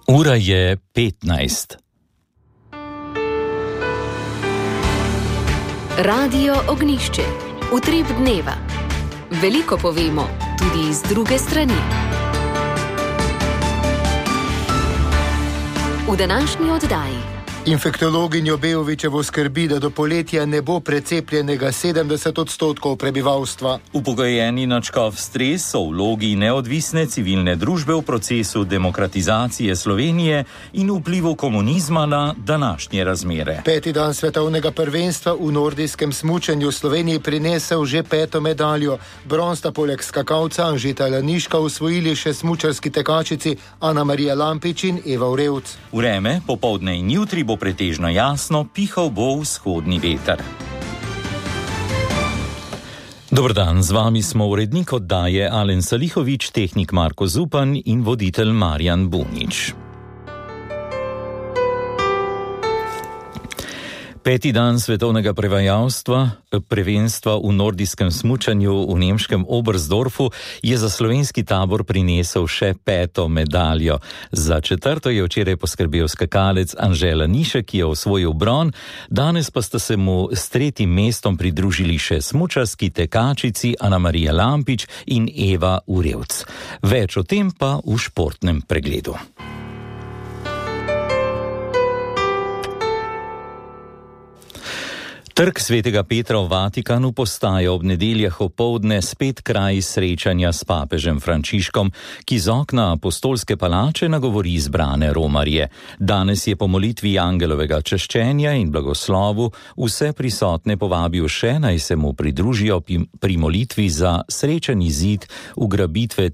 Ura je 15. Radio Ognjišče. Utrip dneva. Veliko povemo, tudi iz druge strani. V današnji oddaji. Infektologinjo Beovićevo skrbi, da do poletja ne bo precepljenega 70% prebivalstva. Upokojeni nadškof Stres o vlogi neodvisne civilne družbe v procesu demokratizacije Slovenije in vplivu komunizma na današnje razmere. 5. dan svetovnega prvenstva v nordijskem smučanju Sloveniji prinesel že 5. medaljo. Bron sta poleg skakalca Anžeta Laniška osvojili še smučarski tekačici Ana Marija Lampič in Eva Urevc. Vreme popoldne in jutri bo pretežno jasno, pihal bo vzhodni veter. Dober dan, z vami smo urednik oddaje Alen Salihović, tehnik Marko Zupan in voditelj Marjan Bunič. 5. dan svetovnega prvenstva v nordijskem smučanju v nemškem Oberstdorfu je za slovenski tabor prinesel še 5. medaljo. Za 4. je včeraj poskrbel skakalec Anže Lanišek, ki je osvojil bron, danes pa sta se mu s 3. mestom pridružili še smučarski tekačici Ana Marija Lampič in Eva Urevc. Več o tem pa v športnem pregledu. Trg svetega Petra v Vatikanu postaja ob nedeljah opoldne spet kraj srečanja s papežem Frančiškom, ki z okna apostolske palače nagovori zbrane romarje. Danes je po molitvi angelovega češčenja in blagoslovu vse prisotne povabil še, naj se mu pridružijo pri molitvi za srečen izid ugrabitve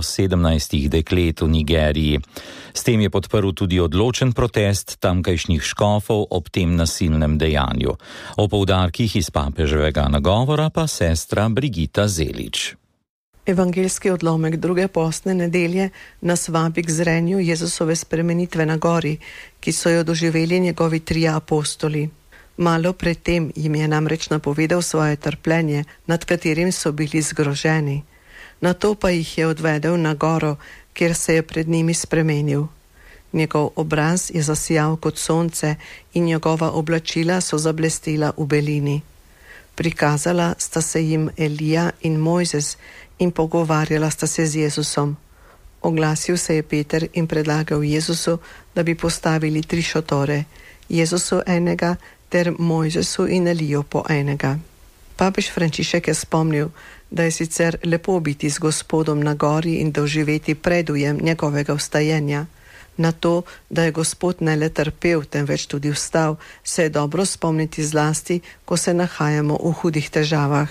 317 deklet v Nigeriji. S tem je podprl tudi odločen protest tamkajšnjih škofov ob tem nasilnem dejanju. O poudarkih iz papeževega nagovora pa sestra Brigita Zelič. Evangeljski odlomek druge postne nedelje nas vabi k zrenju Jezusove spremenitve na gori, ki so jo doživeli njegovi 3 apostoli. Malo pred tem jim je namreč napovedal svoje trpljenje, nad katerim so bili zgroženi. Nato pa jih je odvedel na goro, kjer se je pred njimi spremenil. Njegov obraz je zasijal kot sonce in njegova oblačila so zablestela v belini. Prikazala sta se jim Elija in Mojzes in pogovarjala sta se z Jezusom. Oglasil se je Peter in predlagal Jezusu, da bi postavili 3 šotore, Jezusu enega ter Mojzesu in Eliju po enega. Papež Frančišek je spomnil, da je sicer lepo biti z Gospodom na gori in doživeti predujem njegovega vstajenja. Na to, da je Gospod ne le trpel, temveč tudi vstal, se je dobro spomniti zlasti, ko se nahajamo v hudih težavah.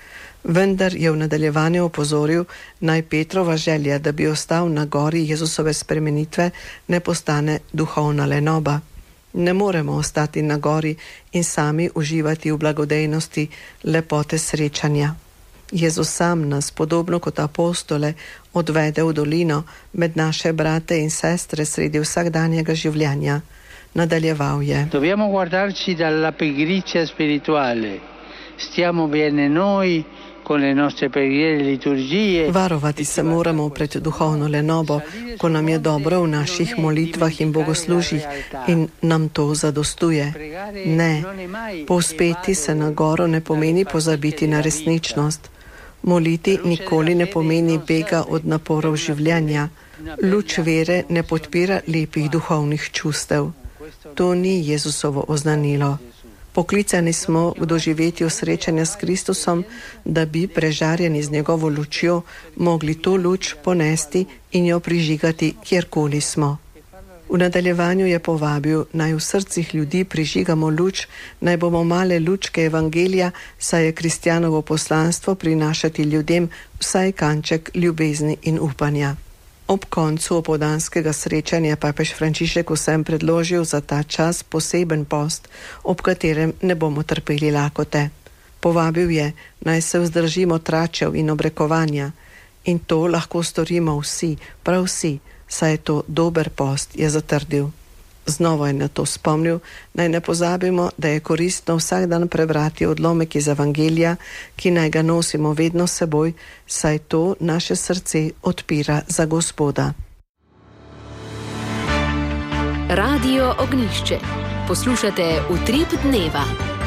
Vendar je v nadaljevanju opozoril, naj Petrova želja, da bi ostal na gori Jezusove spremenitve, ne postane duhovna lenoba. Ne moremo ostati na gori in sami uživati v blagodejnosti lepote srečanja. Jezus sam nas, podobno kot apostole, odvede v dolino med naše brate in sestre sredi vsakdanjega življenja. Nadaljeval je. Dobbiamo guardarci dalla pigrizia spirituale. Stiamo bene noi con le nostre preghiere e liturgie. Varovati se moramo pred duhovno lenobo, ko nam je dobro v naših molitvah in bogoslužjih in nam to zadostuje. Ne, povzpeti se na goro ne pomeni pozabiti na resničnost. Moliti nikoli ne pomeni bega od naporov življenja. Luč vere ne podpira lepih duhovnih čustev. To ni Jezusovo oznanilo. Poklicani smo k doživetju srečanja s Kristusom, da bi prežarjeni z njegovo lučjo mogli to luč ponesti in jo prižigati kjerkoli smo. V nadaljevanju je povabil, naj v srcih ljudi prižigamo luč, naj bomo male lučke evangelija, saj je kristjanovo poslanstvo prinašati ljudem vsaj kanček ljubezni in upanja. Ob koncu opoldanskega srečanja papež Frančišek vsem predložil za ta čas poseben post, ob katerem ne bomo trpeli lakote. Povabil je, naj se vzdržimo tračev in obrekovanja. In to lahko storimo vsi, prav vsi, saj je to dober post, je zatrdil. Znova je na to spomnil, naj ne pozabimo, da je koristno vsak dan prebrati odlomek iz Evangelija, ki naj ga nosimo vedno s seboj, saj to naše srce odpira za Gospoda. Radio Ognjišče. Poslušate Utrip dneva.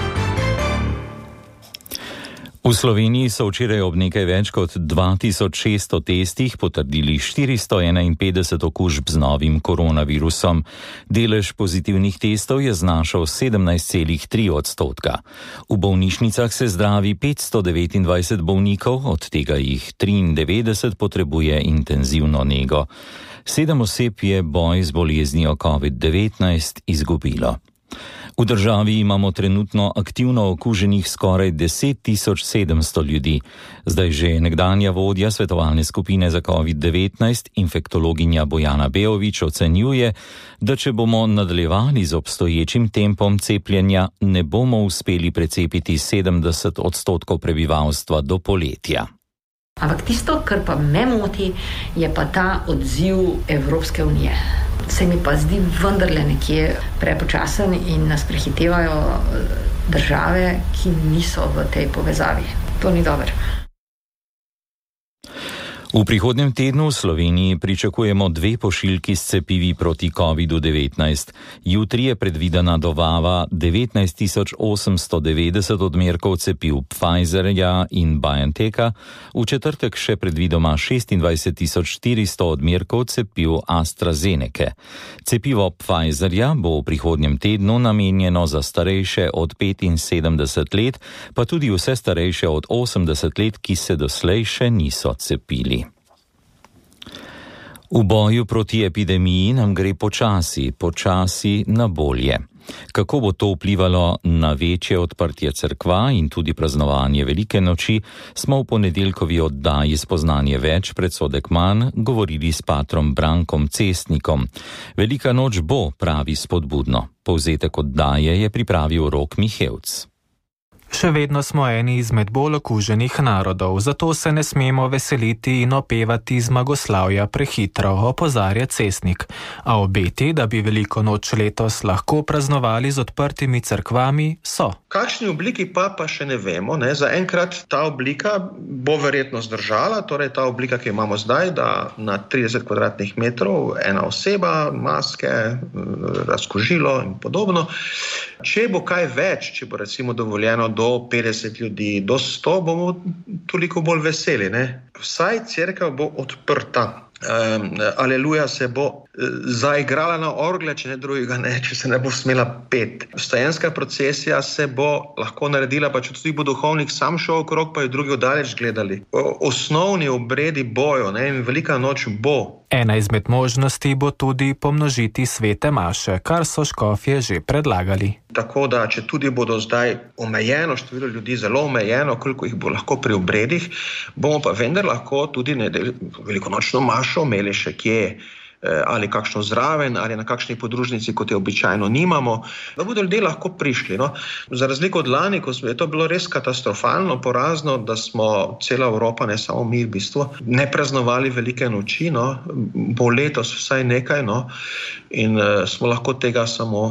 V Sloveniji so včeraj ob nekaj več kot 2600 testih potrdili 451 okužb z novim koronavirusom. Delež pozitivnih testov je znašal 17,3%. V bolnišnicah se zdravi 529 bolnikov, od tega jih 93 potrebuje intenzivno nego. 7 oseb je boj z boleznijo COVID-19 izgubilo. V državi imamo trenutno aktivno okuženih skoraj 10.700 ljudi. Zdaj že nekdanja vodja svetovalne skupine za COVID-19, infektologinja Bojana Beović, ocenjuje, da če bomo nadaljevali z obstoječim tempom cepljenja, ne bomo uspeli precepiti 70% prebivalstva do poletja. Ampak tisto, kar pa me moti, je pa ta odziv Evropske unije. Se mi pa zdi vendarle nekje prepočasen in nas prehitevajo države, ki niso v tej povezavi. To ni dobro. V prihodnjem tednu v Sloveniji pričakujemo 2 pošiljki s cepivi proti COVID-19. Jutri je predvidena dobava 19.890 odmerkov cepiv Pfizerja in BioNTecha, v četrtek še predvidoma 26.400 odmerkov cepiv AstraZeneca. Cepivo Pfizerja bo v prihodnjem tednu namenjeno za starejše od 75 let, pa tudi vse starejše od 80 let, ki se doslej še niso cepili. V boju proti epidemiji nam gre počasi na bolje. Kako bo to vplivalo na večje odprtje cerkva in tudi praznovanje Velike noči, smo v ponedeljkovi oddaji Spoznanje več, predsodek manj govorili s patrom Brankom Cestnikom. Velika noč bo, pravi spodbudno. Povzetek oddaje je pripravil Rok Mihevc. Še vedno smo eni izmed bolj okuženih narodov, zato se ne smemo veseliti in opevati zmagoslavja prehitro, opozarja Cestnik. A obeti, da bi Veliko noč letos lahko praznovali z odprtimi cerkvami, so. Kakšni obliki pa še ne vemo. Zaenkrat ta oblika bo verjetno zdržala, torej ta oblika, ki imamo zdaj, da na 30 kvadratnih metrov ena oseba, maske, razkožilo in podobno. Če bo kaj več, če bo recimo dovoljeno do 50 ljudi, do 100, bomo toliko bolj veseli. Vsaj cerkev bo odprta. Aleluja se bo zaigrala na orgle, če ne drugega ne, če se ne bo smela peti. Vstajenska procesija se bo lahko naredila, pa če tudi bo duhovnik sam šel okrog, pa jo drugi oddaleč gledali. Osnovni obredi bojo, in Velika noč bo. Ena izmed možnosti bo tudi pomnožiti svete maše, kar so škofje že predlagali. Tako da, če tudi bodo zdaj omejeno število ljudi, zelo omejeno, koliko jih bo lahko pri obredih, bomo pa vendar lahko tudi velikonočno mašo imeli še kje, ali kakšno zraven, ali na kakšni podružnici, kot je običajno nimamo, da bodo ljudje lahko prišli. Za razliko od lani, ko je to bilo res katastrofalno, porazno, da smo cela Evropa, ne samo mi v bistvu, ne praznovali Velike noči, bo letos vsaj nekaj, in smo lahko tega samo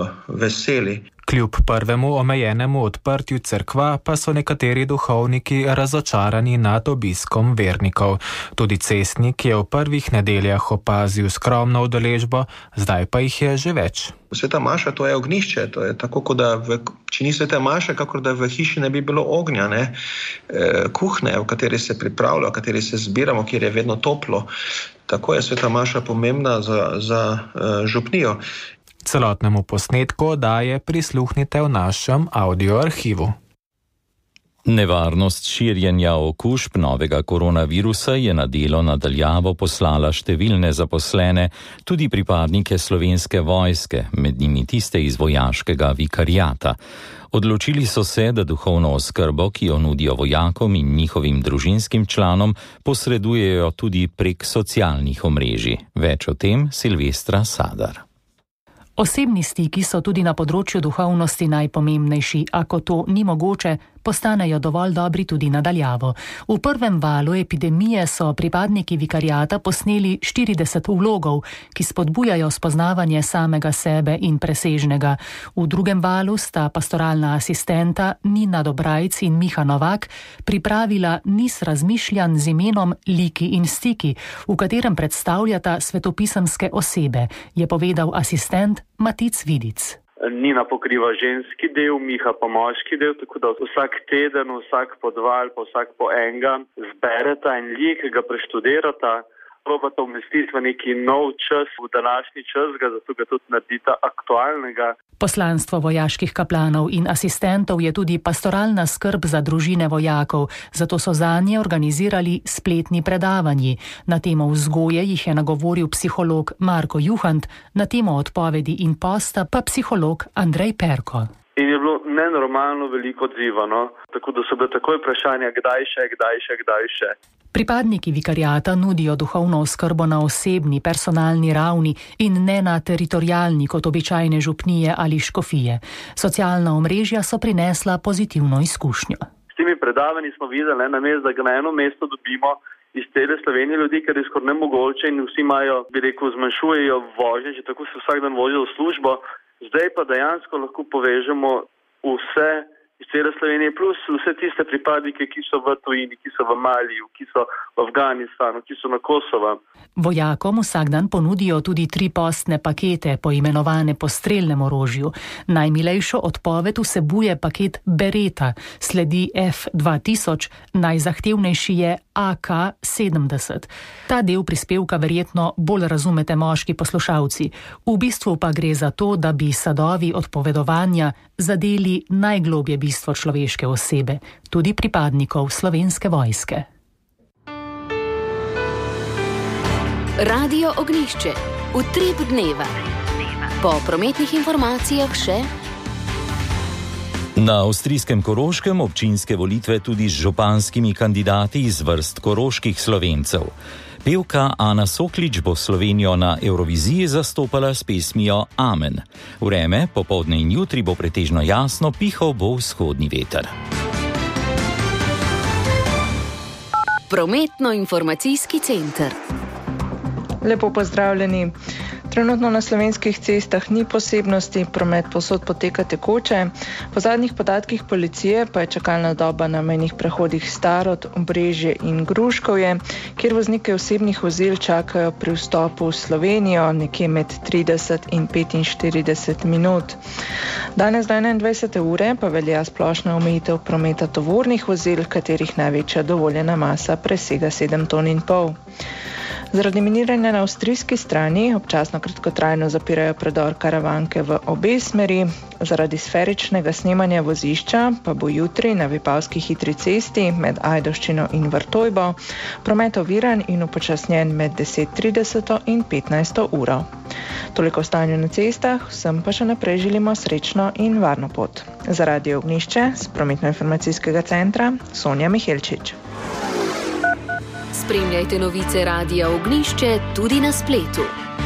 veseli. Kljub prvemu omejenemu odprtju cerkva pa so nekateri duhovniki razočarani nad obiskom vernikov. Tudi Cestnik je v prvih nedeljah opazil skromno udeležbo, zdaj pa jih je že več. Sveta maša, to je ognjišče, to je tako, kot da če ni sveta maša, kakor da v hiši ne bi bilo ognja, kuhne, v kateri se pripravlja, v kateri se zbiramo, kjer je vedno toplo. Tako je sveta maša pomembna za župnijo. Celotnemu posnetku oddaje prisluhnite v našem audioarhivu. Nevarnost širjenja okužb novega koronavirusa je na delo nadaljavo poslala številne zaposlene, tudi pripadnike Slovenske vojske, med njimi tiste iz vojaškega vikariata. Odločili so se, da duhovno oskrbo, ki jo nudijo vojakom in njihovim družinskim članom, posredujejo tudi prek socialnih omrežij. Več o tem Silvestra Sadar. Osebni stiki so tudi na področju duhovnosti najpomembnejši, a ko to ni mogoče, postanejo dovolj dobri tudi nadaljavo. V prvem valu epidemije so pripadniki vikariata posneli 40 vlogov, ki spodbujajo spoznavanje samega sebe in presežnega. V drugem valu sta pastoralna asistenta Nina Dobrajc in Miha Novak pripravila niz razmišljanj z imenom Liki in stiki, v katerem predstavljata svetopisemske osebe, je povedal asistent Matic Vidic. Nina pokriva ženski del, Miha pa moški del, tako da vsak teden, vsak podval, pa vsak po enega zbereta en lik, ga preštudirata, probata umestiti v neki nov čas, v današnji čas, zato ga tudi naredita aktualnega. Poslanstvo vojaških kaplanov in asistentov je tudi pastoralna skrb za družine vojakov, zato so zanje organizirali spletni predavanji. Na temo vzgoje jih je nagovoril psiholog Marko Juhant, na temo odpovedi in posta pa psiholog Andrej Perko. In je bilo nenormalno veliko odzivano, tako da so bile takoj vprašanja, kdaj še. Pripadniki vikariata nudijo duhovno oskrbo na osebni, personalni ravni in ne na teritorialni kot običajne župnije ali škofije. Socialna omrežja so prinesla pozitivno izkušnjo. S temi predavanji smo videli, namesto da ga na eno mesto dobimo iz cele Slovenije ljudi, ker je skoraj nemogoče in vsi imajo, zmanjšujejo vožnje, že tako se vsak dan vozijo v službo. Zdaj pa dejansko lahko povežemo vse iz cele Slovenije, plus vse tiste pripadnike, ki so v tujini, ki so v Maliju, ki so v Afganistanu, ki so na Kosovo. Vojakom vsak dan ponudijo tudi 3 postne pakete, poimenovane po strelnem orožju. Najmilejšo odpoved vsebuje paket Beretta, sledi F2000, najzahtevnejši je AK-70. Ta del prispevka verjetno bolj razumete moški poslušalci. V bistvu pa gre za to, da bi sadovi odpovedovanja zadeli najglobje bistvo človeške osebe, tudi pripadnikov Slovenske vojske. Radio Ognjišče. Utrip dneva. Po prometnih informacijah še... Na avstrijskem Koroškem občinske volitve tudi z županskimi kandidati iz vrst koroških Slovencev. Pevka Ana Soklič bo Slovenijo na Evroviziji zastopala s pesmijo Amen. Vreme, popoldne in jutri bo pretežno jasno, pihal bo vzhodni veter. Prometno-informacijski center. Lepo pozdravljeni. Trenutno na slovenskih cestah ni posebnosti, promet povsod poteka tekoče. Po zadnjih podatkih policije pa je čakalna doba na mejnih prehodih Starod, Obrežje in Gruškovje, kjer voznike osebnih vozil čakajo pri vstopu v Slovenijo nekje med 30 in 45 minut. Danes do 21. ure pa velja splošna omejitev prometa tovornih vozil, katerih največja dovoljena masa presega 7,5 ton. Zaradi miniranja na avstrijski strani občasno kratkotrajno zapirajo predor Karavanke v obe smeri. Zaradi sferičnega snemanja vozišča pa bo jutri na Vipavski hitri cesti med Ajdovščino in Vrtojbo promet oviran in upočasnjen med 10:30 in 15. uro. Toliko o stanju na cestah, vsem pa še naprej želimo srečno in varno pot. Za Radio Ognjišče z Prometno-informacijskega centra Sonja Mihelčič. Spremljajte novice Radia Ognjišče tudi na spletu.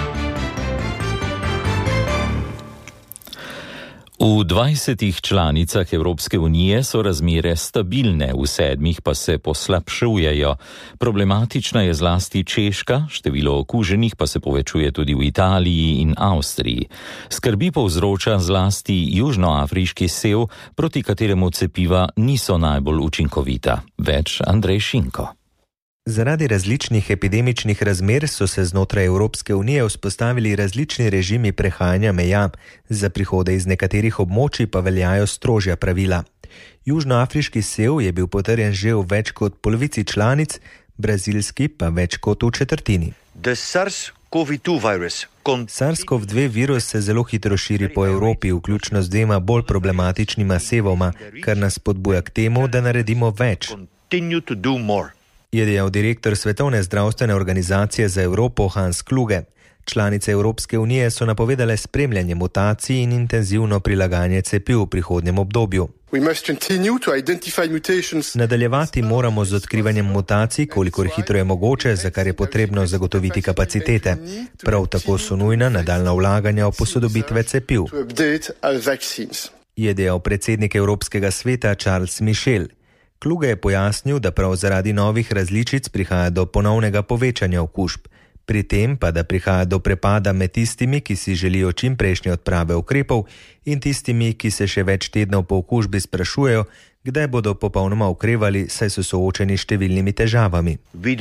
V 20 članicah Evropske unije so razmere stabilne, v 7 pa se poslabšujejo. Problematična je zlasti Češka, število okuženih pa se povečuje tudi v Italiji in Avstriji. Skrbi povzroča zlasti južnoafriški sev, proti kateremu cepiva niso najbolj učinkovita. Več Andrej Šinko. Zaradi različnih epidemičnih razmer so se znotraj Evropske unije vzpostavili različni režimi prehajanja meja. Za prihode iz nekaterih območij pa veljajo strožja pravila. Južnoafriški sev je bil potrjen že v več kot polovici članic, brazilski pa več kot v četrtini. SARS-CoV-2 virus se zelo hitro širi po Evropi, vključno z 2 bolj problematičnima sevoma, kar nas spodbuja k temu, da naredimo več. Je dejal direktor Svetovne zdravstvene organizacije za Evropo Hans Kluge. Članice Evropske unije so napovedale spremljanje mutacij in intenzivno prilagajanje cepiv v prihodnjem obdobju. Nadaljevati moramo z odkrivanjem mutacij, kolikor hitro je mogoče, za kar je potrebno zagotoviti kapacitete. Prav tako so nujna nadaljnja vlaganja v posodobitve cepiv. je dejal predsednik Evropskega sveta Charles Michel. Kluge je pojasnil, da prav zaradi novih različic prihaja do ponovnega povečanja okužb. Pri tem pa, da prihaja do prepada med tistimi, ki si želijo čimprejšnje odprave ukrepov in tistimi, ki se še več tednov po okužbi sprašujejo, kdaj bodo popolnoma okrevali, saj so soočeni s številnimi težavami.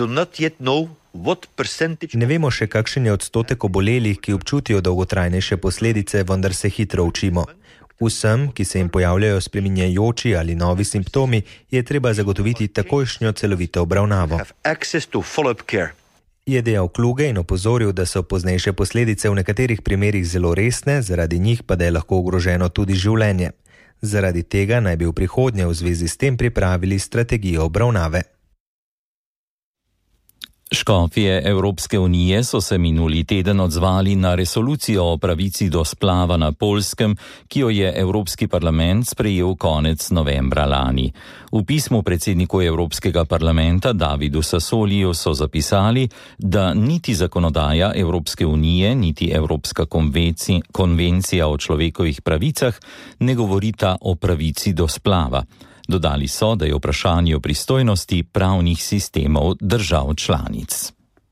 Ne vemo še, kakšen je odstotek obolelih, ki občutijo dolgotrajnejše posledice, vendar se hitro učimo. Vsem, ki se jim pojavljajo spreminjajoči ali novi simptomi, je treba zagotoviti takojšnjo celovito obravnavo. Je dejal Kluge in opozoril, da so poznejše posledice v nekaterih primerih zelo resne, zaradi njih pa da je lahko ogroženo tudi življenje. Zaradi tega naj bi v prihodnje v zvezi s tem pripravili strategijo obravnave. Škofje Evropske unije so se minuli teden odzvali na resolucijo o pravici do splava na Poljskem, ki jo je Evropski parlament sprejel konec novembra lani. V pismu predsedniku Evropskega parlamenta Davidu Sassoliju so zapisali, da niti zakonodaja Evropske unije, niti Evropska konvencija o človekovih pravicah ne govorita o pravici do splava. Dodali so, da je vprašanje o pristojnosti pravnih sistemov držav članic.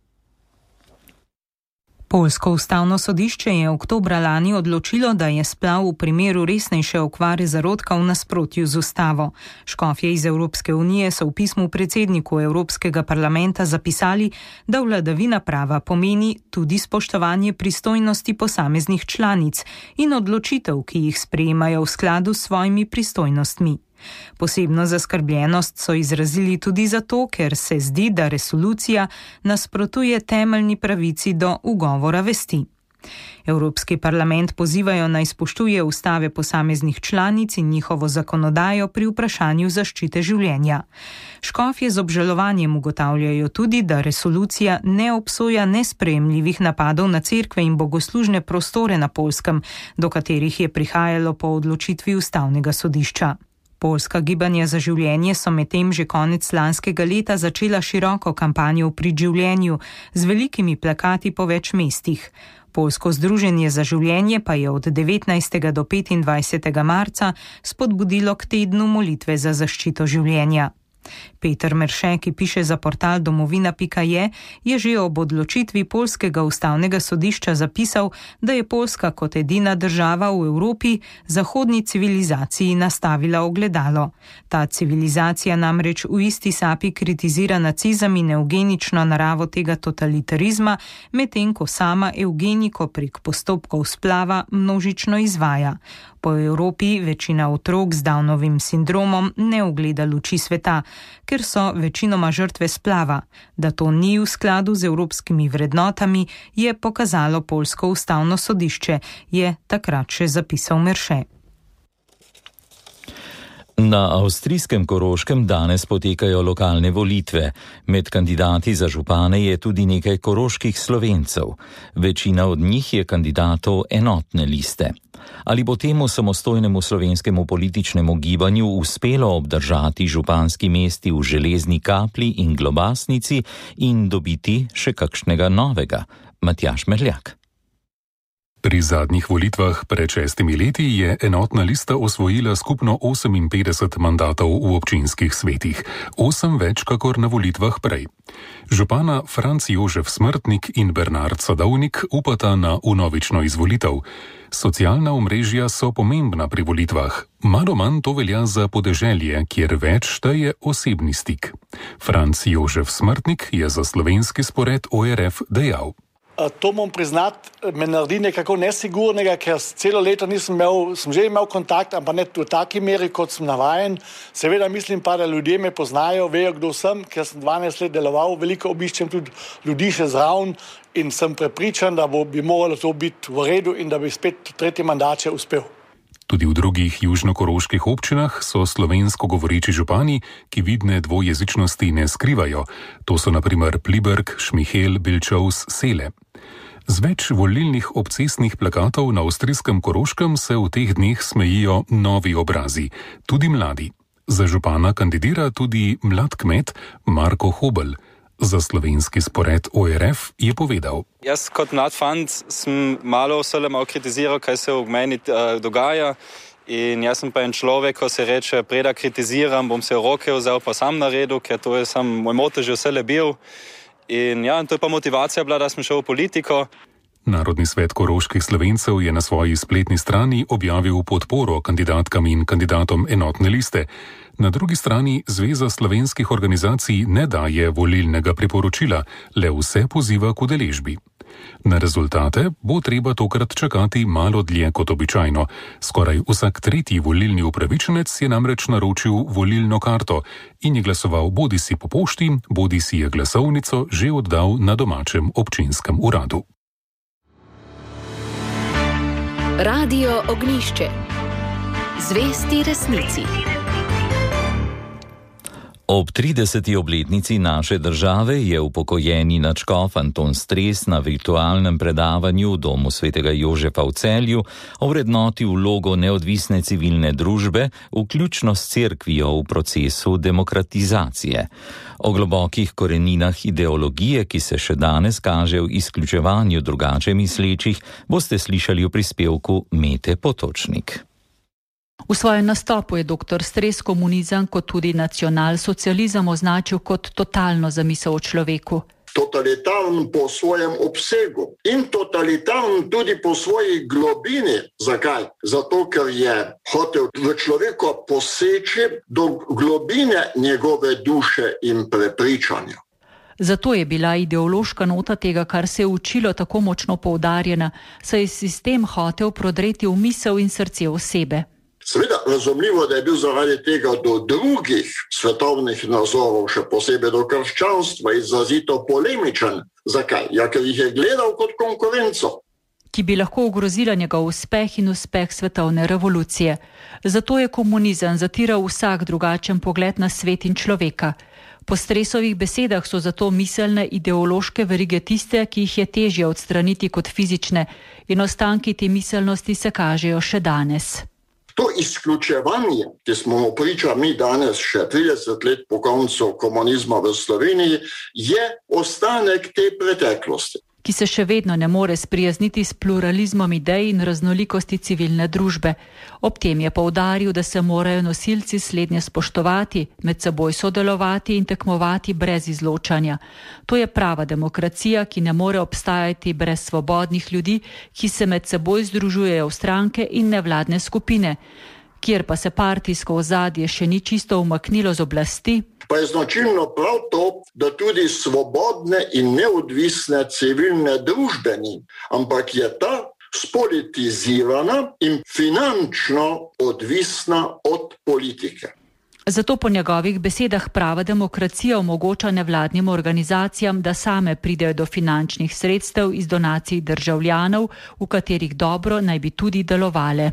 Poljsko ustavno sodišče je oktobra lani odločilo, da je splav v primeru resnejše okvare zarodka v nasprotju z ustavo. Škofje iz Evropske unije so v pismu predsedniku Evropskega parlamenta zapisali, da vladavina prava pomeni tudi spoštovanje pristojnosti posameznih članic in odločitev, ki jih sprejemajo v skladu s svojimi pristojnostmi. Posebno zaskrbljenost so izrazili tudi zato, ker se zdi, da resolucija nasprotuje temeljni pravici do ugovora vesti. Evropski parlament pozivajo naj spoštuje ustave posameznih članic in njihovo zakonodajo pri vprašanju zaščite življenja. Škofje z obžalovanjem ugotavljajo tudi, da resolucija ne obsoja nesprejemljivih napadov na cerkve in bogoslužne prostore na Poljskem, do katerih je prihajalo po odločitvi ustavnega sodišča. Poljska gibanja za življenje so medtem že konec lanskega leta začela široko kampanjo v prid življenju z velikimi plakati po več mestih. Poljsko združenje za življenje pa je od 19. do 25. marca spodbudilo k tednu molitve za zaščito življenja. Peter Merše, ki piše za portal domovina.je, je že ob odločitvi Poljskega ustavnega sodišča zapisal, da je Poljska kot edina država v Evropi zahodni civilizaciji nastavila ogledalo. Ta civilizacija namreč v isti sapi kritizira nacizem in evgenično naravo tega totalitarizma, medtem ko sama evgeniko prek postopkov splava množično izvaja. Po Evropi večina otrok z Downovim sindromom ne ugleda luči sveta, ker so večinoma žrtve splava. Da to ni v skladu z evropskimi vrednotami, je pokazalo Poljsko ustavno sodišče, je takrat še zapisal Merše. Na avstrijskem Koroškem danes potekajo lokalne volitve. Med kandidati za župane je tudi nekaj koroških Slovencev. Večina od njih je kandidatov enotne liste. Ali bo temu samostojnemu slovenskemu političnemu gibanju uspelo obdržati županski mesti v Železni Kapli in Globasnici in dobiti še kakšnega novega? Matjaž Merljak. Pri zadnjih volitvah pred 6 leti je enotna lista osvojila skupno 58 mandatov v občinskih svetih, 8 več kakor na volitvah prej. Župana Franc Jožef Smrtnik in Bernard Sadovnik upata na vnovično izvolitev. Socialna omrežja so pomembna pri volitvah. Malo manj to velja za podeželje, kjer več šteje osebni stik. Franc Jožef Smrtnik je za slovenski spored ORF dejal. To moram priznati, me naredi nekako nesigurnega, ker celo leto sem že imel kontakt, ampak ne v taki meri, kot sem navajen. Seveda mislim pa, da ljudje me poznajo, vejo, kdo sem, ker sem 12 let deloval, veliko obiščem tudi ljudi še zraven in sem prepričan, da bi moralo to biti v redu in da bi spet tretji mandat še uspel. Tudi v drugih južnokoroških občinah so slovensko govoreči župani, ki vidne dvojezičnosti ne skrivajo. To so na primer Pliberk, Šmihel, Bilčovs, Sele. Z več volilnih obcestnih plakatov na avstrijskem Koroškem se v teh dneh smejijo novi obrazi, tudi mladi. Za župana kandidira tudi mlad kmet Marko Hobel. Za slovenski spored ORF je povedal. Jaz kot mlad fant sem malo vselej kritiziral, kaj se v meni dogaja In jaz sem pa en človek, ko se reče, preda kritiziram, bom se v roke vzel pa sam naredil, ker to je sam moj moto že vse bil. In ja, to je pa motivacija bila, da sem šel v politiko. Narodni svet koroških Slovencev je na svoji spletni strani objavil podporo kandidatkam in kandidatom enotne liste. Na drugi strani Zveza slovenskih organizacij ne daje volilnega priporočila, le vse poziva k udeležbi. Na rezultate bo treba tokrat čakati malo dlje kot običajno. Skoraj vsak tretji volilni upravičenec je namreč naročil volilno karto in je glasoval bodisi po pošti, bodisi je glasovnico že oddal na domačem občinskem uradu. Radio Ognišče. Zvesti resnici. Ob 30. obletnici naše države je upokojeni nadškof Anton Stres na virtualnem predavanju v Domu svetega Jožefa v Celju ovrednotil vlogo neodvisne civilne družbe, vključno s cerkvijo v procesu demokratizacije. O globokih koreninah ideologije, ki se še danes kaže v izključevanju drugače mislečih, boste slišali v prispevku Mete Potočnik. V svojem nastopu je dr. Stres komunizem kot tudi nacionalsocializem označil kot totalno zamisel o človeku. Totalitaren po svojem obsegu in totalitaren tudi po svoji globini. Zakaj? Zato, ker je hotel v človeka poseči do globine njegove duše in prepričanja. Zato je bila ideološka nota tega, kar se je učilo, tako močno poudarjena, saj je sistem hotel prodreti v misel in srce osebe. Seveda, razumljivo, da je bil zaradi tega do drugih svetovnih nazorov, še posebej do krščanstva, izrazito polemičen. Zakaj? Ja, ker jih je gledal kot konkurenco, ki bi lahko ogrozila njegov uspeh in uspeh svetovne revolucije. Zato je komunizem zatiral vsak drugačen pogled na svet in človeka. Po Stresovih besedah so zato miselne ideološke verige tiste, ki jih je težje odstraniti kot fizične, in ostanki te miselnosti se kažejo še danes. To izključevanje, ki smo mu priča mi danes še 30 let po koncu komunizma v Sloveniji, je ostanek te preteklosti, ki se še vedno ne more sprijazniti s pluralizmom idej in raznolikosti civilne družbe. Ob tem je poudaril, da se morajo nosilci slednje spoštovati, med seboj sodelovati in tekmovati brez izločanja. To je prava demokracija, ki ne more obstajati brez svobodnih ljudi, ki se med seboj združujejo v stranke in nevladne skupine. Kjer pa se partijsko ozadje še ni čisto umaknilo z oblasti, pa je značilno prav to, da tudi svobodne in neodvisne civilne družbe ni, ampak je ta spolitizirana in finančno odvisna od politike. Zato po njegovih besedah prava demokracija omogoča nevladnim organizacijam, da same pridejo do finančnih sredstev iz donacij državljanov, v katerih dobro naj bi tudi delovale.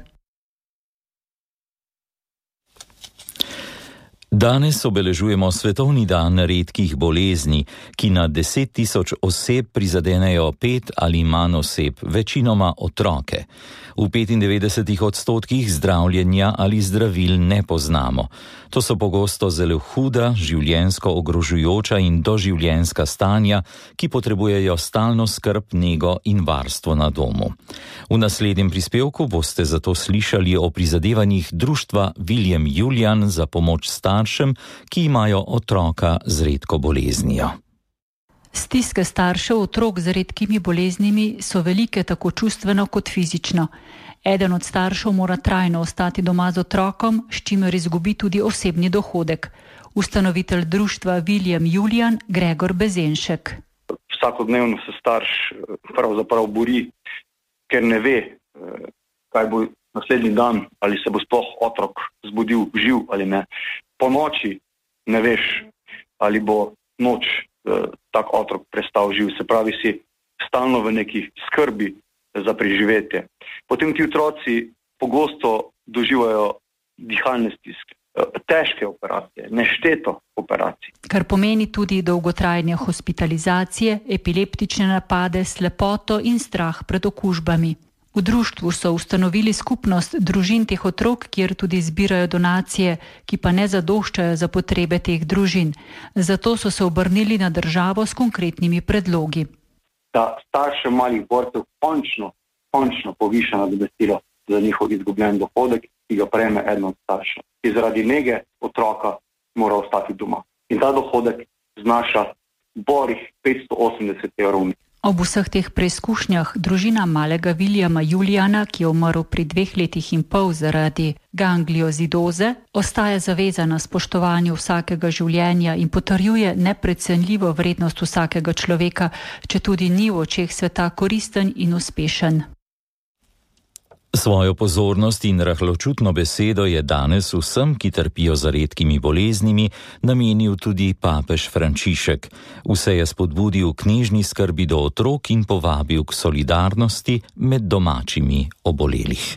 Danes obeležujemo Svetovni dan redkih bolezni, ki na 10 tisoč oseb prizadenejo 5 ali manj oseb, večinoma otroke. V 95% zdravljenja ali zdravil ne poznamo. To so pogosto zelo huda, življenjsko ogrožujoča in doživljenjska stanja, ki potrebujejo stalno skrb, nego in varstvo na domu. V naslednjem prispevku boste zato slišali o prizadevanjih društva William Julian za pomoč staršem, ki imajo otroka z redko boleznijo. Stiske staršev otrok z redkimi boleznimi so velike tako čustveno kot fizično. Eden od staršev mora trajno ostati doma z otrokom, s čimer izgubi tudi osebni dohodek. Ustanovitelj društva William Julian, Gregor Bezenšek. Vsakodnevno se starš pravzaprav bori, ker ne ve, kaj bo naslednji dan, ali se bo sploh otrok zbudil živ ali ne. Po noči ne veš, ali bo noč tak otrok prestal živ, se pravi si stalno v neki skrbi za preživetje. Potem ti otroci pogosto doživajo dihalne stiske, težke operacije, nešteto operacij. Kar pomeni tudi dolgotrajne hospitalizacije, epileptične napade, slepoto in strah pred okužbami. V društvu so ustanovili skupnost družin teh otrok, kjer tudi zbirajo donacije, ki pa ne zadoščajo za potrebe teh družin. Zato so se obrnili na državo s konkretnimi predlogi. Da starše malih borcev končno poviša nadomestilo za njihov izgubljen dohodek, ki ga prejme eden od staršev, ki zaradi nege otroka mora ostati doma. In ta dohodek znaša borih 580 evrov. Ob vseh teh preizkušnjah družina malega Williama Juliana, ki je umrl pri 2 letih in pol zaradi gangliozidoze, ostaja zavezana spoštovanju vsakega življenja in potrjuje neprecenljivo vrednost vsakega človeka, če tudi ni v očeh sveta koristen in uspešen. Svojo pozornost in rahločutno besedo je danes vsem, ki trpijo za redkimi boleznimi, namenil tudi papež Frančišek. Vse je spodbudil k nežni skrbi do otrok in povabil k solidarnosti med domačimi obolelih.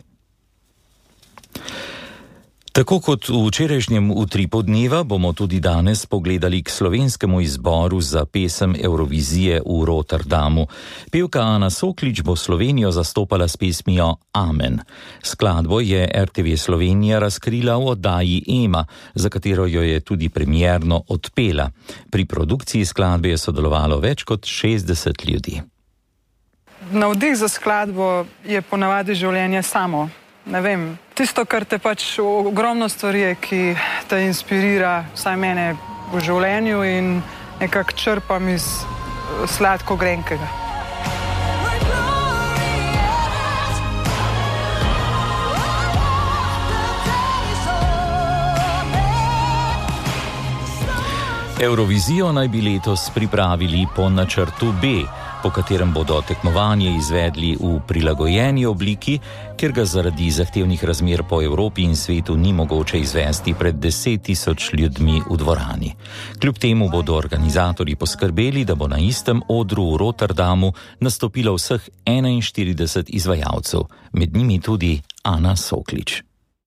Tako kot v včerajšnjem utripu dneva bomo tudi danes pogledali k slovenskemu izboru za pesem Eurovizije v Rotterdamu. Pevka Ana Soklič bo Slovenijo zastopala s pesmijo Amen. Skladbo je RTV Slovenija razkrila v oddaji Ema, za katero jo je tudi premierno odpela. Pri produkciji skladbe je sodelovalo več kot 60 ljudi. Navdih za skladbo je ponavadi življenje samo. Ne vem, tisto, kar te pač ogromno stvari je, ki te inspirira, vsaj mene v življenju in nekako črpam iz sladko grenkega. Eurovizijo naj bi letos pripravili po načrtu B, po katerem bodo tekmovanje izvedli v prilagojeni obliki, ker ga zaradi zahtevnih razmer po Evropi in svetu ni mogoče izvesti pred 10 000 ljudmi v dvorani. Kljub temu bodo organizatorji poskrbeli, da bo na istem odru v Rotterdamu nastopilo vseh 41 izvajalcev, med njimi tudi Ana Soklič.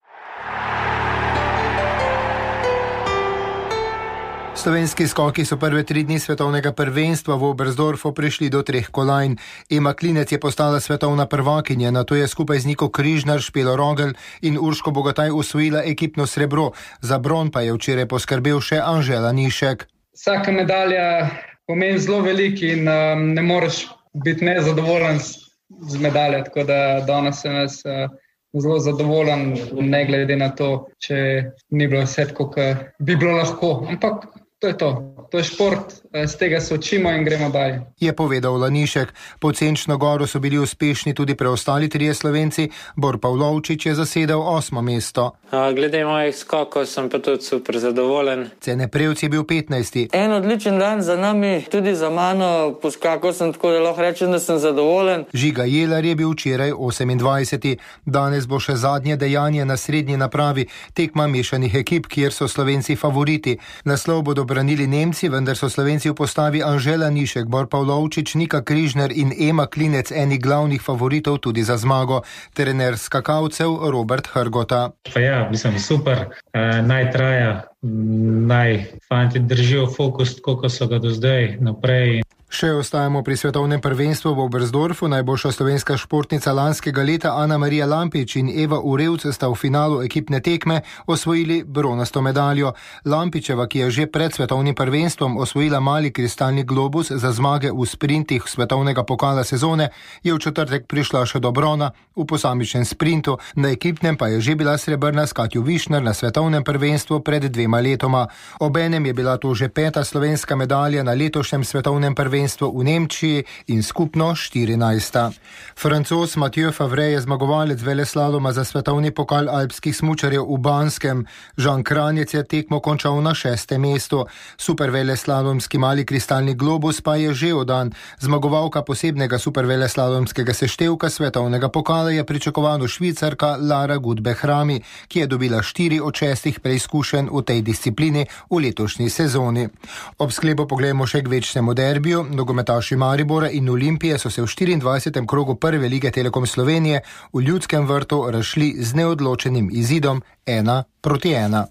Slovenski skoki so prve 3 dni svetovnega prvenstva v Oberstdorfu prišli do 3 kolajn. Ema Klinec je postala svetovna prvakinja, nato je skupaj z Niko Križnar, Špelo Rogel in Urško Bogataj osvojila ekipno srebro. Za bron pa je včeraj poskrbel še Anže Lanišek. Vsaka medalja pomeni zelo veliko in ne moreš biti nezadovoljen z medaljo, tako da danes sem jaz zelo zadovoljen, ne glede na to, če ni bilo vse tako, kot bi bilo lahko. Ampak to je to. To je šport, z tega se učimo in gremo dalje. Je povedal Lanišek. Pod Senčno goro so bili uspešni tudi preostali 3 Slovenci. Bor Pavlovčič je zasedel 8. mesto. Glede mojih skokov sem pa tudi super zadovoljen. Cene Prevc je bil 15. En odličen dan za nami, tudi za mano. Poskakal sem, tako da lahko rečem, da sem zadovoljen. Žiga Jelar je bil včeraj 28. Danes bo še zadnje dejanje na srednji napravi, tekma mešanih ekip, kjer so Slovenci favoriti. Naslov bodo branili Nemci, vendar so Slovenci v postavi Anže Lanišek, Bor Pavlovčič, Nika Križnar in Ema Klinec eni glavnih favoritov tudi za zmago. Trener skakalcev Robert Hrgota. Pa ja, mislim, super. Naj traja, naj fanti držijo fokus, koliko so ga do zdaj naprej. Še ostajamo pri svetovnem prvenstvu v Oberstdorfu. Najboljša slovenska športnica lanskega leta Ana Marija Lampič in Eva Urevc sta v finalu ekipne tekme osvojili bronasto medaljo. Lampičeva, ki je že pred svetovnim prvenstvom osvojila mali kristalni globus za zmage v sprintih svetovnega pokala sezone, je v četrtek prišla še do brona v posamičnem sprintu. Na ekipnem pa je že bila srebrna s Katjo Višner na svetovnem prvenstvu pred 2 letoma. Obenem je bila to že 5. slovenska medalja na letošnjem svetovnem prvenstvu v Nemčiji in skupno 14. Francoz Mathieu Favre je zmagovalec veleslaloma za svetovni pokal alpskih smučarjev v Banskem. Žan Kranjec je tekmo končal na 6. mestu. Super veleslalomski mali kristalni globus pa je že oddan. Zmagovalka posebnega super veleslalomskega seštevka svetovnega pokala je pričakovano Švicarka Lara Gutbehrami, ki je dobila 4 od 6 preizkušenj v tej disciplini v letošnji sezoni. Ob sklepu pogledamo še k večnemu derbiju. Nogometaši Maribora in Olimpije so se v 24. krogu prve lige Telekom Slovenije v Ljudskem vrtu razšli z neodločenim izidom 1-1.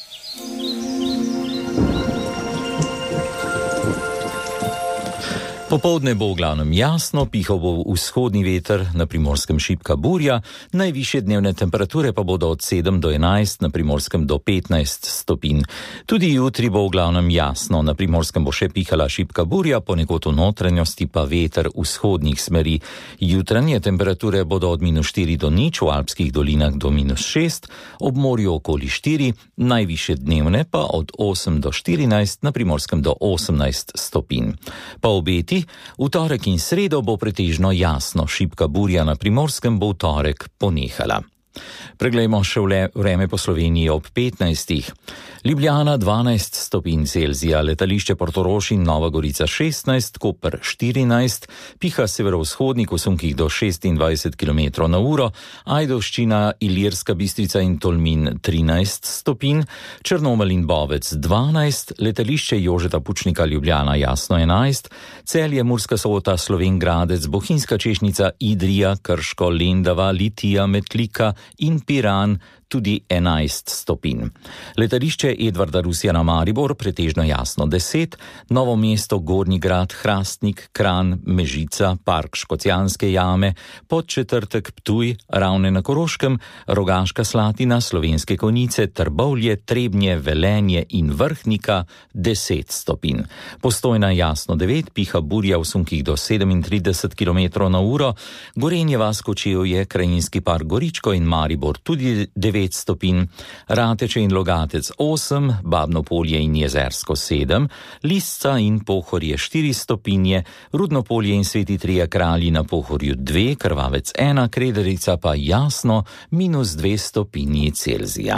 Po Popoldne bo v glavnem jasno, pihal bo vzhodni veter, na Primorskem šibka burja, najvišje dnevne temperature pa bodo od 7 do 11, na Primorskem do 15 stopinj. Tudi jutri bo v glavnem jasno, na Primorskem bo še pihala šibka burja, ponekod v notranjosti pa veter vzhodnih smeri. Jutranje temperature bodo od -4 do 0, v alpskih dolinah do -6, ob morju okoli 4, najvišje dnevne pa od 8 do 14, na Primorskem do 18 stopinj. Pa obeti, v torek in sredo bo pretežno jasno, šibka burja na Primorskem bo v torek ponehala. Preglejmo še vreme po Sloveniji ob 15. Ljubljana 12 stopinj Celzija, letališče Portorož in Nova Gorica 16, Koper 14, piha severovzhodnik v sunkih do 26 km/h, Ajdovščina, Ilirska Bistrica in Tolmin 13 stopinj, Črnomelj in Bovec 12, letališče Jožeta Pučnika Ljubljana jasno 11, Celje, Murska Sobota, Slovenj Gradec, Bohinjska Češnica, Idrija, Krško, Lendava, Litija, Metlika in Piran tudi 11 stopinj. Letališče Edvarda Rusjana Maribor pretežno jasno 10, Novo mesto, Gornji Grad, Hrastnik, Kranj, Mežica, Park Škocjanske jame, Podčetrtek, Ptuj, Ravne na Koroškem, Rogaška Slatina, Slovenske Konjice, Trbovlje, Trebnje, Velenje in Vrhnika 10 stopinj. Postojna jasno 9, piha burja v sunkih do 37 km/h, Gorenje vas, Kočevje, Krajinski park Goričko in Maribor tudi 9 stopinj, Rateče in Logatec 8, Babno Polje in Jezersko 7, Lisca in Pohorje 4 stopinje, Rudno Polje in Sveti Trije Kralji na Pohorju 2, Krvavec 1, Krederica pa jasno -2 stopinji Celzija.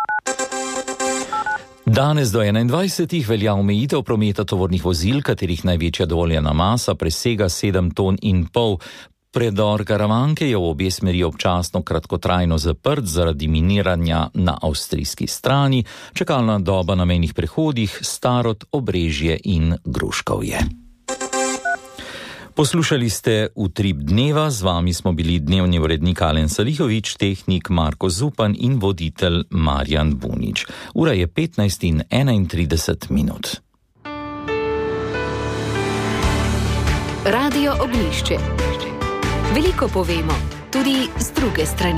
Danes do 21. velja omejitev prometa tovornih vozil, katerih največja dovoljena masa presega 7,5 ton. Predor Karavanke je v obje smeri občasno kratkotrajno zaprt zaradi miniranja na avstrijski strani, čakalna doba na mejnih prehodih Starod, Obrežje in Gruškovje. Poslušali ste Utrip dneva, z vami smo bili dnevni urednik Alen Salihovič, tehnik Marko Zupan in voditelj Marjan Bunič. Ura je 15:31. Radio Ognjišče. Veliko povemo, tudi z druge strani.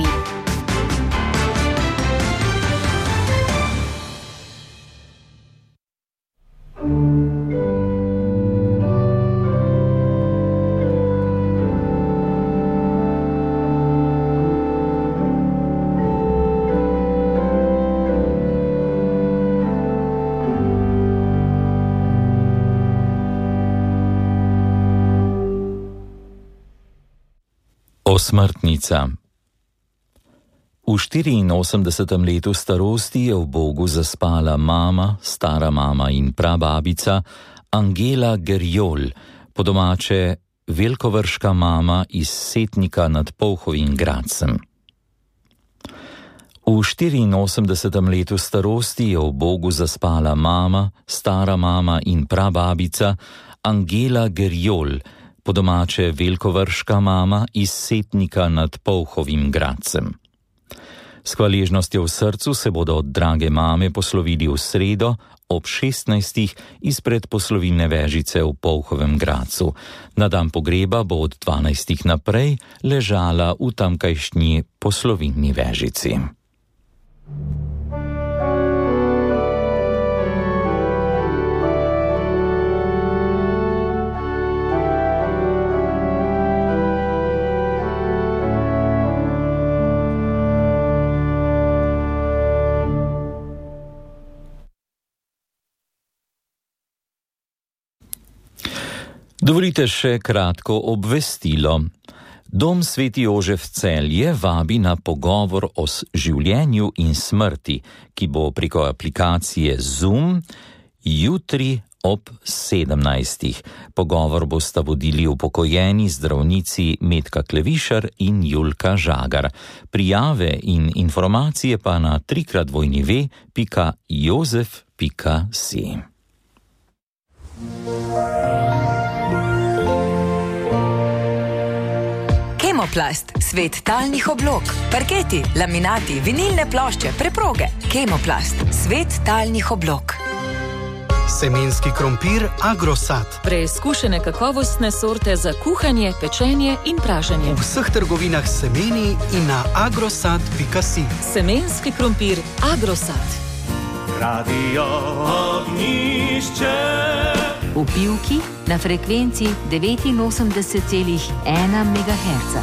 Osmrtnica. V 84. letu starosti je v Bogu zaspala mama, stara mama in prababica Angela Gerjol, po domače velkovrška mama iz Setnika nad Polhovim Gradcem. V 84. letu starosti je v Bogu zaspala mama, stara mama in prababica Angela Gerjol, po domače velkovrška mama iz Setnika nad Polhovim Gradcem. S hvaležnostjo v srcu se bodo od drage mame poslovili v sredo ob 16. izpred poslovilne vežice v Polhovem Gradcu. Na dan pogreba bo od 12. naprej ležala v tamkajšnji poslovilni vežici. Dovolite še kratko obvestilo. Dom Sveti Jožef Celje vabi na pogovor o življenju in smrti, ki bo preko aplikacije Zoom jutri ob 17. Pogovor bosta vodili upokojeni zdravnici Metka Klevišar in Julka Žagar. Prijave in informacije pa na www.jozef.si. Kemoplast, svet talnih oblog, parketi, laminati, vinilne plošče, preproge. Kemoplast, svet talnih oblog. Semenski krompir Agrosat. Preizkušene kakovostne sorte za kuhanje, pečenje in praženje. V vseh trgovinah s semeni in na agrosat.si. Semenski krompir Agrosat. Radio Ognjišče. V Pivki na frekvenci 89,1 MHz.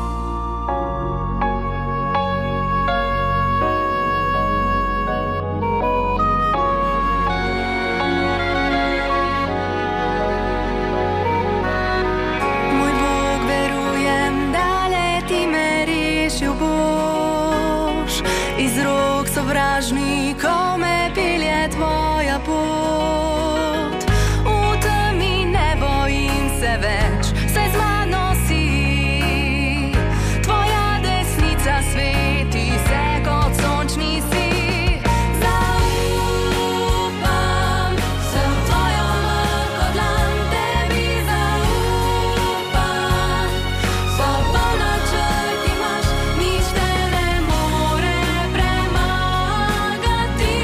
Sovražnikov me pelje tvoja pot. V temi ne bojim se več, saj z mano si. Tvoja desnica sveti se kot sončni si. Zaupam, sem tvojo lahko dlan, tebi zaupam. Popolna črt imaš, nič te ne more premagati.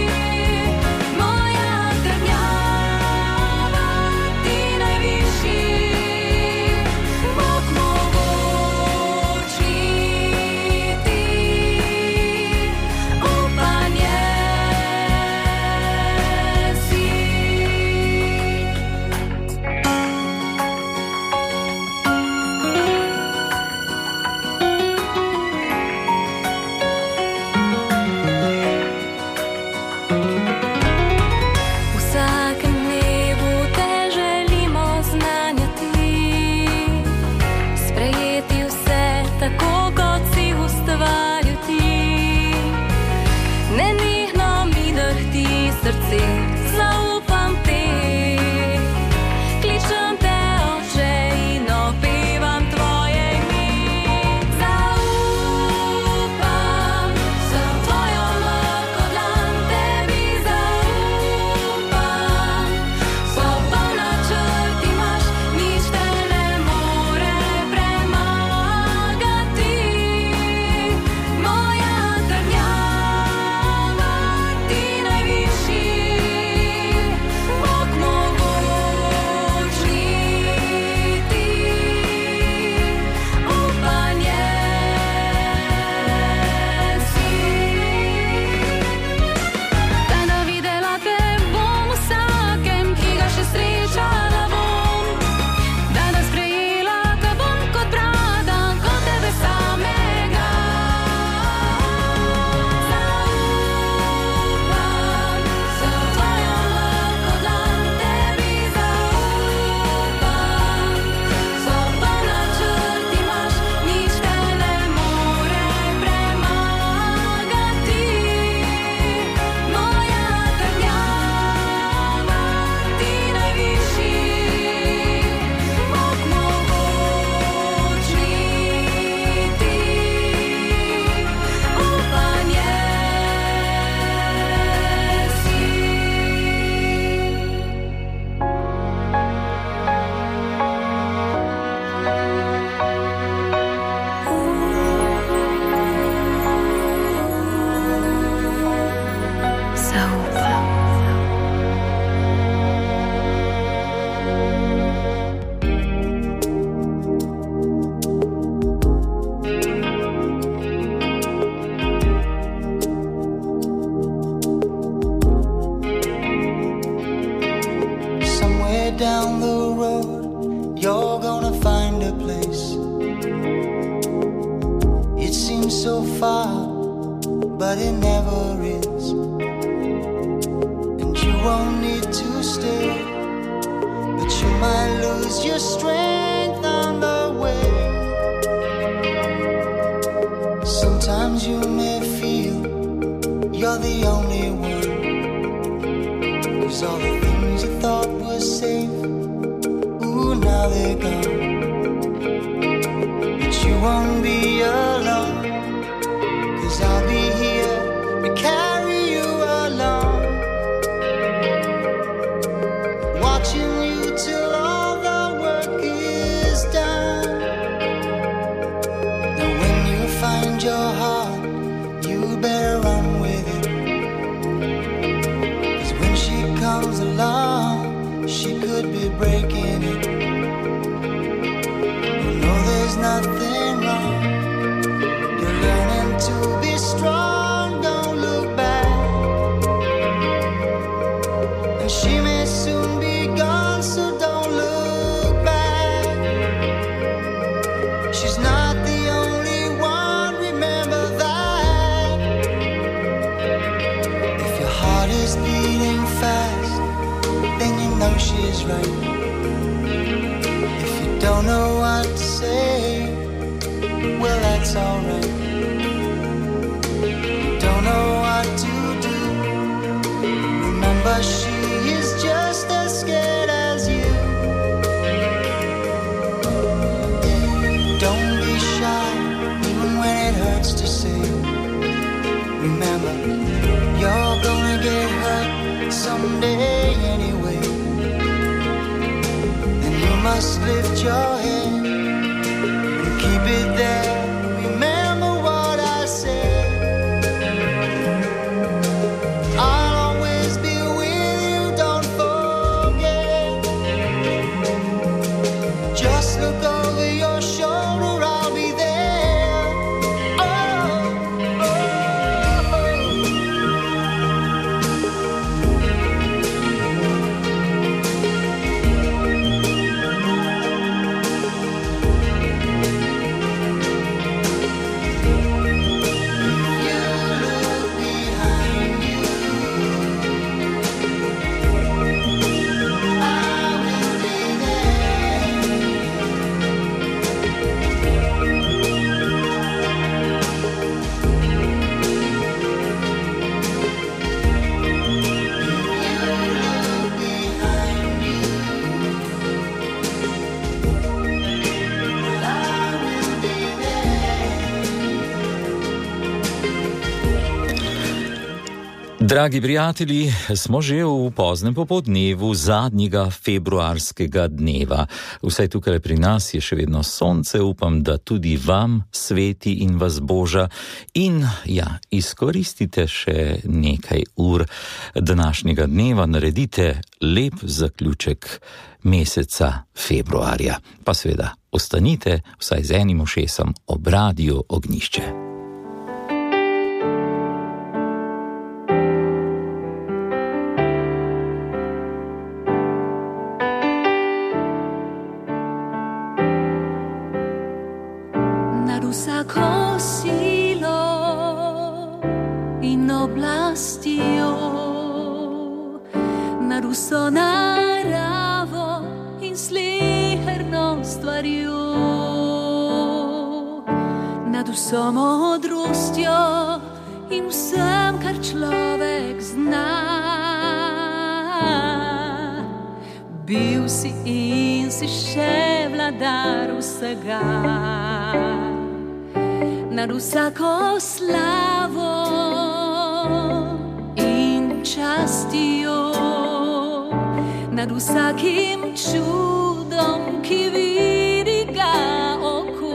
Moja trdnjava, ti najvišji, Bog mogočni ti, upanje si. Vsakem dnevu te želimo znanjati, sprejeti vse tako, kot si ustvaril ti. Nenehno mi drhti srce, zaupam te. Kličem te, Oče, in opevam tvoje ime. Zaupam, sem tvojo lahko dlan, tebi zaupam. Popolna črt imaš, nič te ne more premagati. Moja trdnjava, ti najvišji, Bog mogočni ti, upanje si. Tada videla te bom vsakem, ki ga še srečala bom. Tada sprejela te bom kot brata, kot tebe samega. Zaupam, sem tvojo lahko dlan, tebi zaupam. Popolna črt imaš, nič te ne more premagati. Moja trdnjava, ti najvišji, Bog mogočni ti, upanje si. Zaupam. Somewhere down the road, you're gonna find a place. It seems so far, but it never is. And you won't need to stay, but you might lose your strength on the way. Sometimes you may feel you're the only one, 'cause all the things you thought were safe, ooh, now they're gone. But you won't be alone, 'cause I'll be here to carry you along, watching you till all the work is nothing wrong. You're learning to be strong, don't look back. And she may soon be gone, so don't look back. She's not the only one, remember that. If your heart is beating fast, then you know she's right. If you don't know what to say, well, that's alright. Don't know what to do. Remember, she is just as scared as you. Don't be shy, even when it hurts to say. Remember, you're gonna get hurt someday anyway. And you must lift your head and keep it there. Remember what I said. I'll always be with you, don't forget. Just look over your shoulder, I'll be there. Dragi prijatelji, smo že v poznem popoldnevu zadnjega februarskega dneva. Vsaj tukaj pri nas je še vedno sonce, upam, da tudi vam sveti in vas boža. In ja, izkoristite še nekaj ur današnjega dneva, naredite lep zaključek meseca februarja. Pa seveda, ostanite vsaj z enim ušesom ob Radiu Ognjišče. Vsako silo in oblastjo, nad vso naravo in sleherno stvarjo, nad vso modrostjo in vsem, kar človek zna. Bil si in si še vladar vsega. Nad vsako slavo in častjo, nad vsakim čudom, ki vidi ga oko,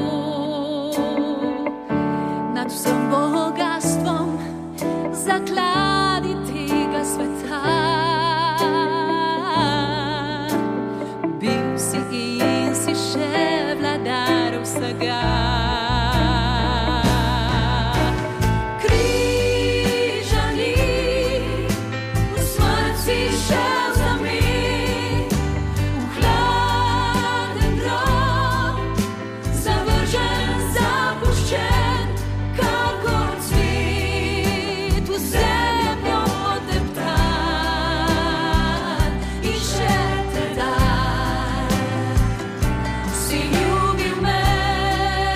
nad vsem bogastvom zakladi tega sveta. Bil si in si še vladar vsega. Si ljubil me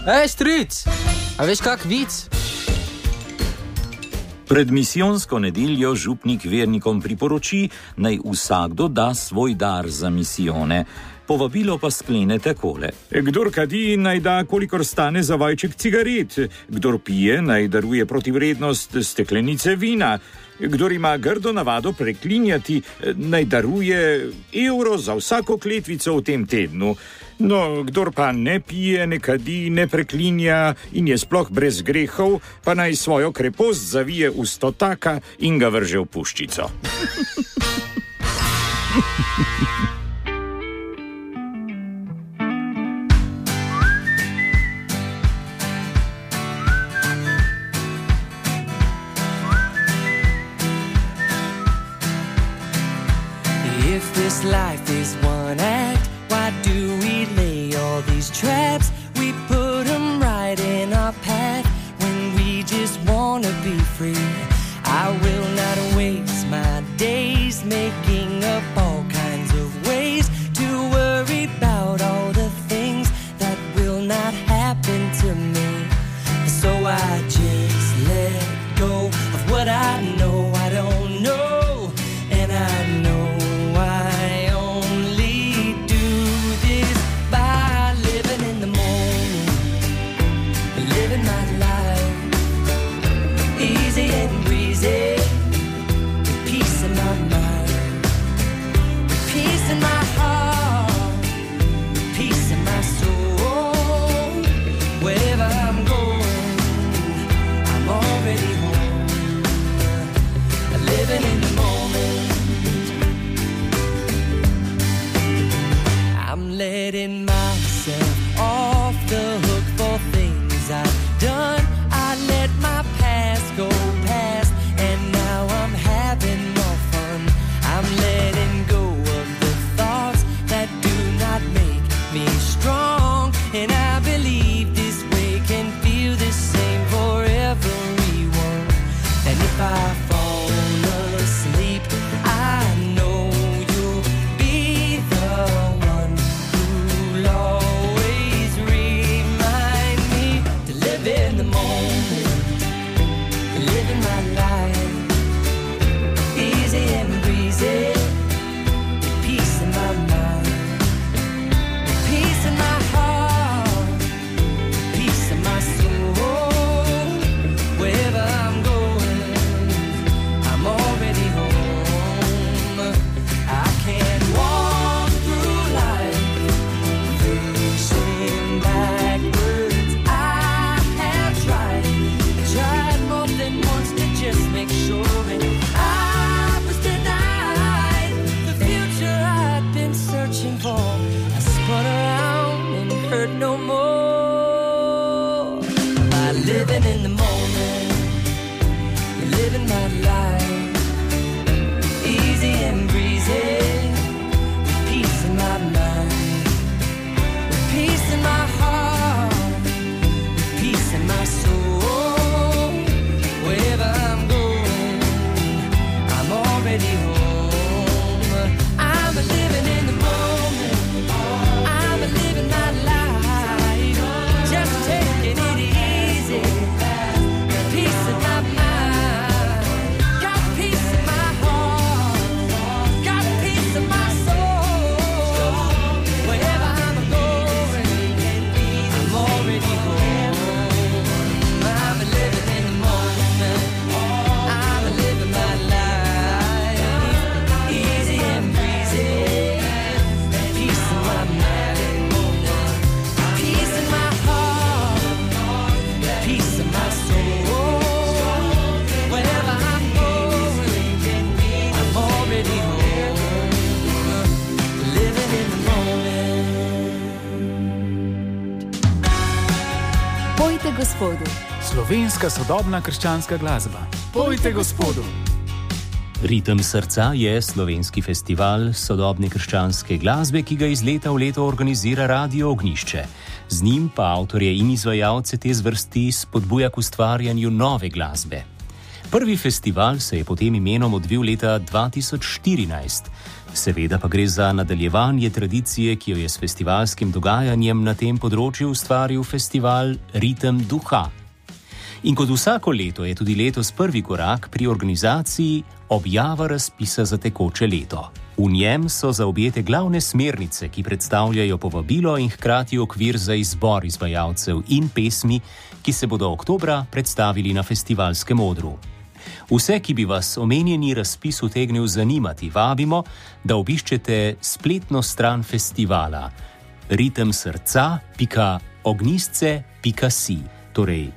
Stric, a veš kak vic? Pred misijonsko nedeljo župnik vernikom priporoči, naj vsakdo da svoj dar za misijone. Povabilo pa sklene takole. Kdor kadi, naj da, kolikor stane za vajček cigaret. Kdor pije, naj daruje protivrednost steklenice vina. Kdor ima grdo navado preklinjati, naj daruje evro za vsako kletvico v tem tednu. No, kdor pa ne pije, ne kadi, ne preklinja in je sploh brez grehov, pa naj svojo krepost zavije v stotaka in ga vrže v puščico. If this life is one act, why do we lay all these traps? We put them right in our path when we just wanna be free. I will not waste my days making up all kinds of ways to worry about all the things that will not happen to me. So I just let go of what I know I don't know, and I know I only do this by living in the moment, living my life easy and breezy, with peace in my mind, with peace in my heart, with peace in my soul. Wherever I'm going, I'm already home, living in the moment. I'm letting myself off the hook for things I've done. I let my past go past, and now I'm having more fun. I'm letting go of the thoughts that do not make me strong, and I believe this way can feel the same for everyone. And if I fall asleep, I know you'll be the one who'll always remind me to live in the moment, living my life easy and breezy, with peace in my mind, with peace in my heart, with peace in my soul. Wherever I'm going, I'm already home. I can't walk through life facing backwards. I have tried more than once to just make sure, and I was denied the future I'd been searching for. I spun around and hurt no more by living in the moment, living my life easy and breezy, with peace in my mind, with peace in my heart, with peace in my soul. Wherever I'm going, I'm already home. I'm living in the moment, I'm living my life, just taking it easy, with peace in my mind, got peace in my heart, got peace in my soul. Wherever I'm going, I'm already home. I'm living in the moment, I'm living my life easy and breezy, peace in my mind, peace in my heart, peace in my soul. Wherever I'm going, I'm already home, living in the moment. Pojte Gospodu. Slovenska sodobna krščanska glasba. Pojte Gospodu. Ritem srca je slovenski festival sodobne krščanske glasbe, ki ga iz leta v leto organizira Radio Ognjišče. Z njim pa avtorje in izvajalce te zvrsti spodbuja k ustvarjanju nove glasbe. Prvi festival se je pod tem imenom odvil leta 2014. Seveda pa gre za nadaljevanje tradicije, ki jo je s festivalskim dogajanjem na tem področju ustvaril festival Ritem duha. In kot vsako leto je tudi letos prvi korak pri organizaciji objava razpisa za tekoče leto. V njem so zaobjete glavne smernice, ki predstavljajo povabilo in hkrati okvir za izbor izvajalcev in pesmi, ki se bodo oktobra predstavili na festivalskem odru. Vse, ki bi vas omenjeni razpis utegnil zanimati, vabimo, da obiščete spletno stran festivala ritemsrca.ognistce.si, torej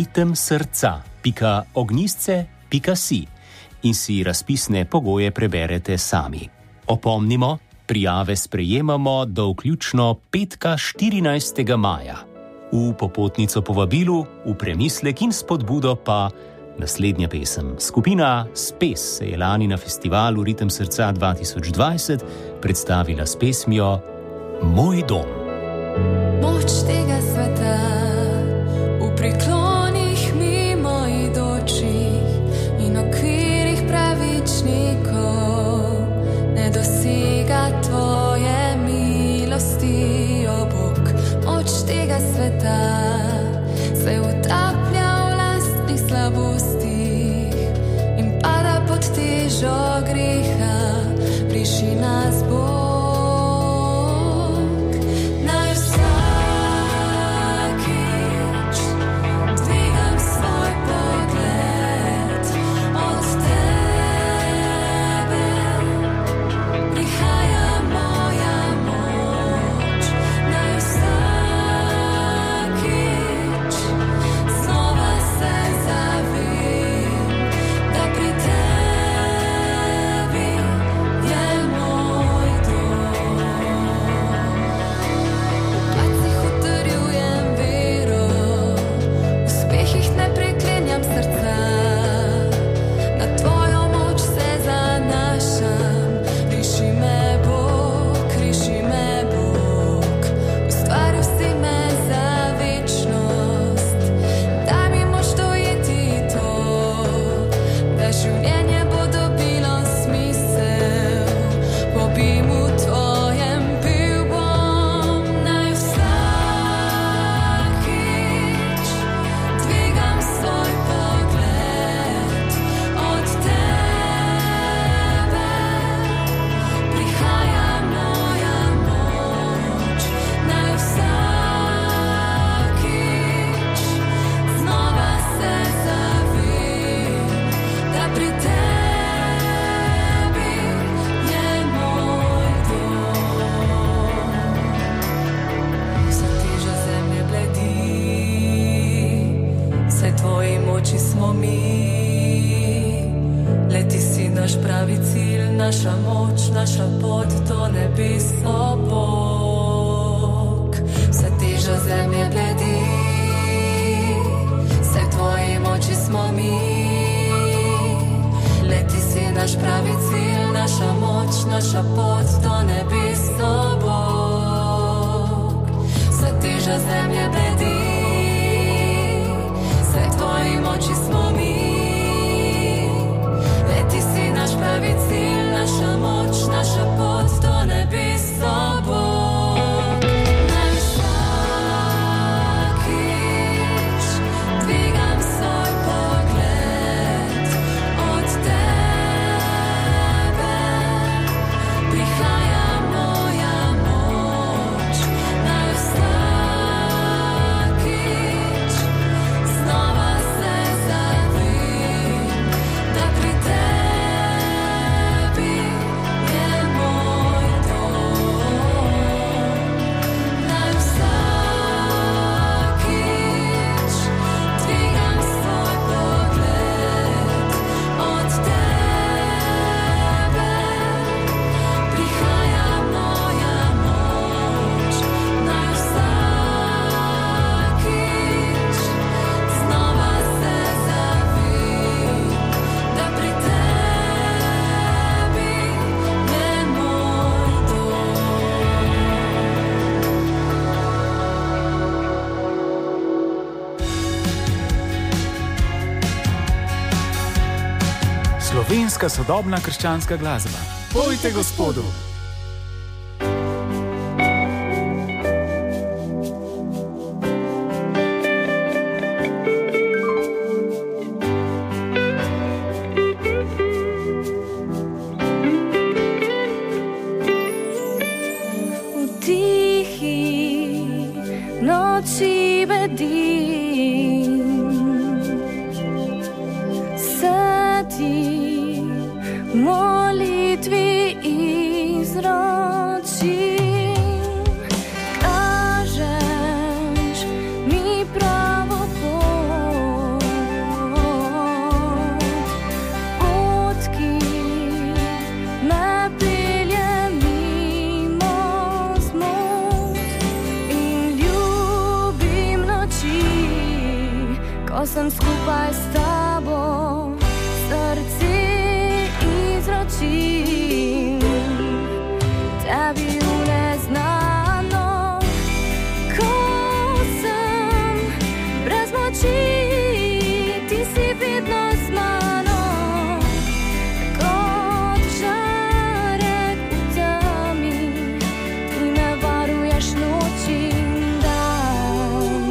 ritemsrca.ognistce.si in si razpisne pogoje preberete sami. Opomnimo, prijave sprejemamo do vključno petka 14. maja. V popotnico povabilu, v premislek in spodbudo pa naslednja pesem. Skupina Spes se je lani na festivalu Ritem srca 2020 predstavila s pesmijo Moj dom. Moč tega sveta v priklonih mimoidočih in okvirih pravičnikov ne dosega tvoje milosti, o Bog. Moč tega sveta se utaplja v lastnih slabostih in pada pod težo greha. Priši nas, Bog. Naša moč, naša pot do nebes, o Bog. Vsa teža zemlje bledi, se v tvoji moči smo mi. Le ti si naš pravi cilj, naša moč, naša pot do nebes, o Bog. Vsa teža zemlje bledi, se v tvoji moči smo mi. Le ti si naš pravi cilj, naša moč, naša pot do nebes, o Bog. Naj vsakič dvigam svoj pogled od tebe, prihaja moja moč. Naj vsakič Slovenska sodobna krščanska glasba. Pojte Gospodu! Noči bedim, se ti molitvi izročim, kažeš mi pravo pot, ki me pelje mimo zmot in ko sem skupaj s tabo, srce izročim tebi v neznano. Ko sem brez moči, ti si vedno z mano, kot žarek v temi, ti me varuješ noč in dan.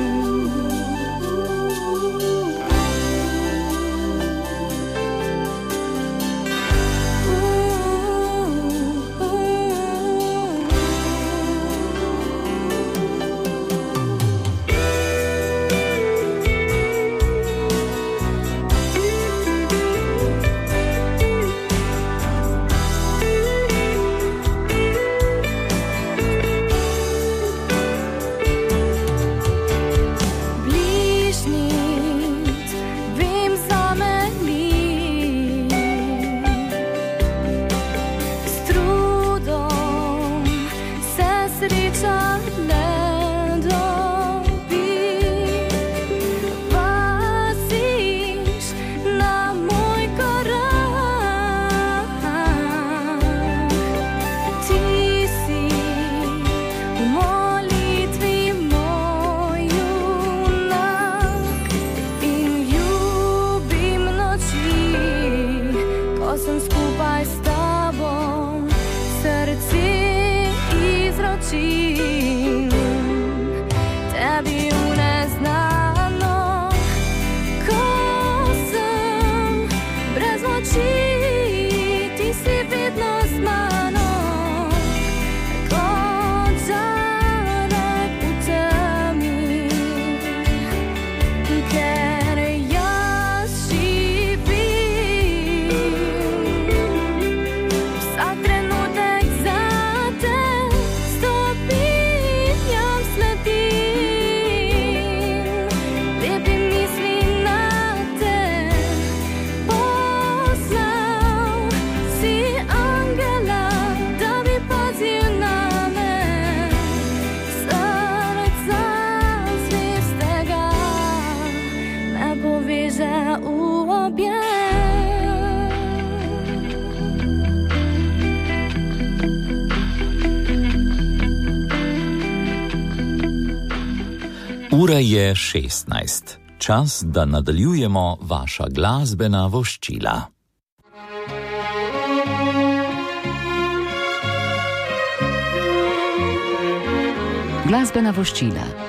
Ura je 16. Čas, da nadaljujemo vaša glasbena voščila. Glasbena voščila.